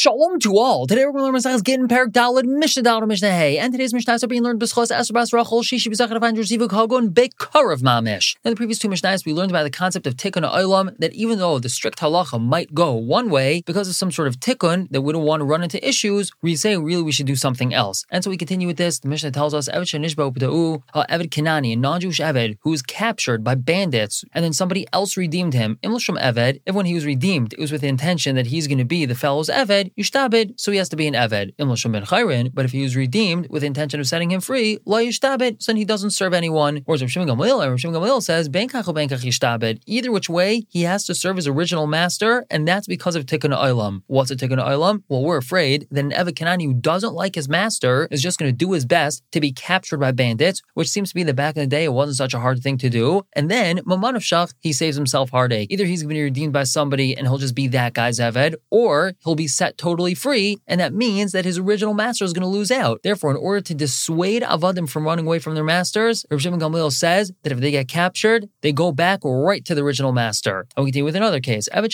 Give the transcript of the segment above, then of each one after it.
Shalom to all. Today we're going to learn Maseches Gittin Perek Daled Mishnah Daled Mishnah Hey, and today's Mishnahs are being learned B'schos Esther Bas Rachel Shishi B'Zachat Avan Zivug Hagun Bekarav Mamish. In the previous two Mishnahs, we learned about the concept of Tikkun Olam, that even though the strict halacha might go one way because of some sort of tikkun that we don't want to run into issues, we say really we should do something else. And so we continue with this. The Mishnah tells us Eved Shenishba Upda'u Eved Kenani, a non-Jewish Eved who was captured by bandits, and then somebody else redeemed him. Imlashum Eved, if when he was redeemed, it was with the intention that he's going to be the fellow's Eved, Yushtabed, so he has to be an Eved. Imlashum Ben Chayrin, but if he was redeemed with the intention of setting him free, La Yushtabed, so then he doesn't serve anyone. Or as Rav Shimon Gamliel says, Ben Kach Yushtabed. Either which way, he has to serve his original master, and that's because of Tikkun Olam. What's a Tikkun Olam? Well, we're afraid that an Eved Kenani who doesn't like his master is just going to do his best to be captured by bandits, which seems to be that back in the day it wasn't such a hard thing to do. And then, Maman of Shach, he saves himself heartache. Either he's going to be redeemed by somebody and he'll just be that guy's Eved, or he'll be set totally free, and that means that his original master is going to lose out. Therefore, in order to dissuade Avadim from running away from their masters, Rav Shimon Gamliel says that if they get captured, they go back right to the original master. And we continue with another case. An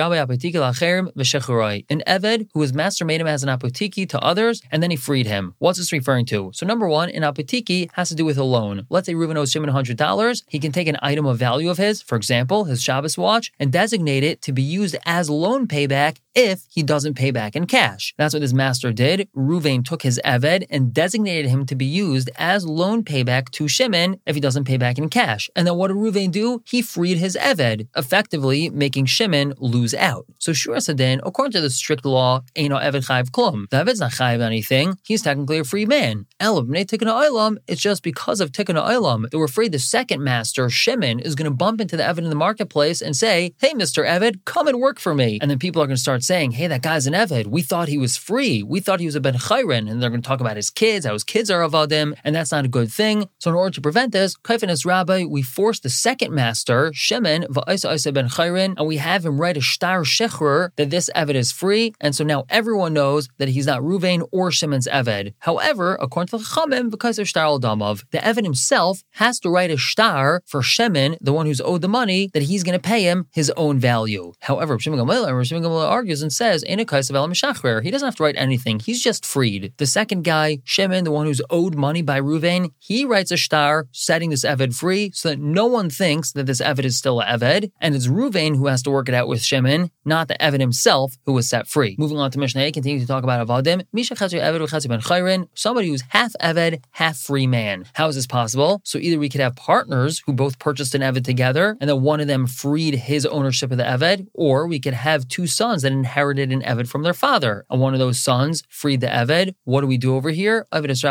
Eved who his master made him as an apotiki to others, and then he freed him. What's this referring to? So number one, an apotiki has to do with a loan. Let's say Reuven owes Shimon $100. He can take an item of value of his, for example, his Shabbos watch, and designate it to be used as loan payback if he doesn't pay back in cash. That's what his master did. Reuven took his Eved and designated him to be used as loan payback to Shimon if he doesn't pay back in cash. And then what did Reuven do? He freed his Eved, effectively making Shimon lose out. So Shura Sadin, according to the strict law, Eino Eved Chayiv Klum. The Eved's not Chayiv anything. He's technically a free man. Tikkun Olam, it's just because of Tikkun Olam that we're afraid the second master, Shimon, is going to bump into the Eved in the marketplace and say, hey, Mr. Eved, come and work for me. And then people are going to start saying, hey, that guy's an Eved. We thought he was free. We thought he was a Ben Chayrin. And they're going to talk about his kids, how his kids are Avadim, and that's not a good thing. So in order to prevent this, Kaifin Rabbi, we force the second master, Shimon, V'aisa Ben Chayrin, and we have him write a shtar shechrer that this Eved is free. And so now everyone knows that he's not Reuven or Shimon's Eved. However, according to the Chachamim, because of shtar al-damav, the Eved himself has to write a shtar for Shimon, the one who's owed the money, that he's going to pay him his own value. However, Shimon Gamliel argues and says, he doesn't have to write anything. He's just freed. The second guy, Shimon, the one who's owed money by Reuven, he writes a shtar setting this Eved free so that no one thinks that this Eved is still an Eved, and it's Reuven who has to work it out with Shimon, not the Eved himself who was set free. Moving on to Mishnah A, continue to talk about Avadim. Somebody who's half Eved, half free man. How is this possible? So either we could have partners who both purchased an Eved together, and then one of them freed his ownership of the Eved, or we could have two sons that inherited an Eved from their father, and one of those sons freed the Eved. What do we do over here?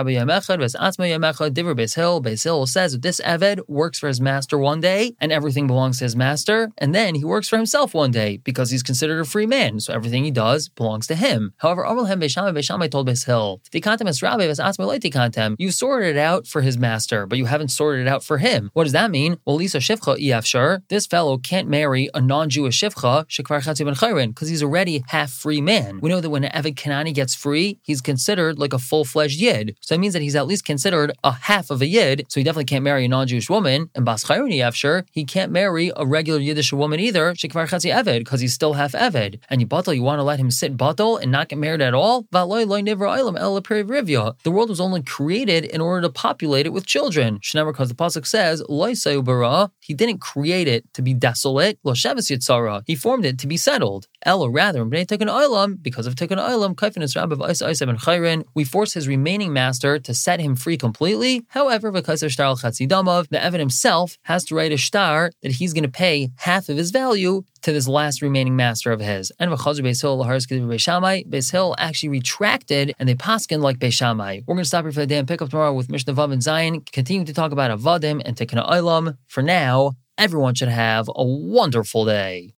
Beis Hill says that this Eved works for his master one day, and everything belongs to his master, and then he works for himself one day, because he's considered a free man, so everything he does belongs to him. However, Beis Shammai told Beis Hill, you sorted it out for his master, but you haven't sorted it out for him. What does that mean? Well, Lisa Shifcha Iyafshar, this fellow can't marry a non-Jewish Shifcha, Shekvar Chatzi Ben Chayrin, because he's already half free man. We know that when an Eved Kenani gets free, he's considered like a full-fledged Yid. So that means that he's at least considered a half of a Yid, so he definitely can't marry a non-Jewish woman. And Bas Chayrin Iyafshar, he can't marry a regular Yiddish woman either, Shekvar Chatzi Eved, because he's still half Eved. And you want to let him sit batal and not get married at all? The world was only created in order to populate it with children. Shnever, because the pasuk says, he didn't create it to be desolate. He formed it to be settled. Or rather, because of Tikkun Olam, we force his remaining master to set him free completely. However, because of shtar al-chatzidamav, the Eved himself has to write a shtar that he's going to pay half of his value to this last remaining master of his. And Beis Hill actually retracted, and they paskin like Beis Shammai. We're going to stop here for the day and pick up tomorrow with Mishnah Vav and Zion, continuing to talk about Avadim and Tikkun Olam. For now, everyone should have a wonderful day.